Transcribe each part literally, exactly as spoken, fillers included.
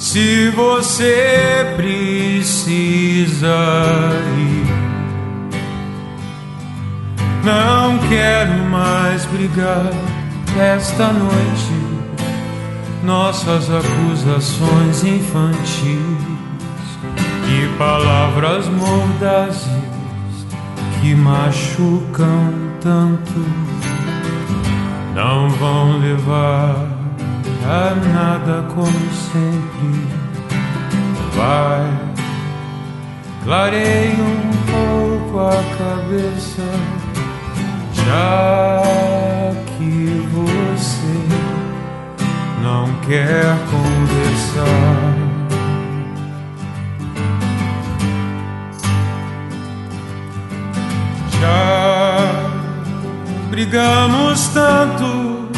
Se você precisa ir, não quero mais brigar esta noite. Nossas acusações infantis e palavras mordazes que machucam tanto não vão levar a nada como sempre. Vai, clareie um pouco a cabeça, já que você não quer conversar. Já brigamos tanto,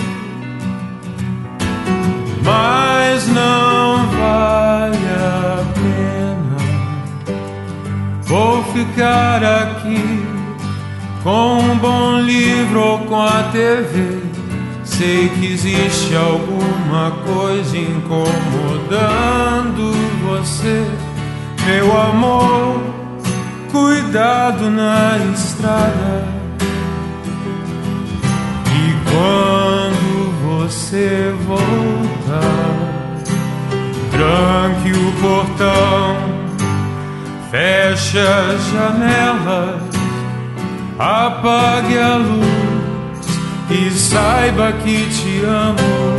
mas não vale a pena. Vou ficar aqui com um bom livro ou com a T V. Sei que existe alguma coisa incomodando você, meu amor. Cuidado na estrada. E quando você voltar, tranque o portão, feche as janelas, apague a luz e saiba que te amo.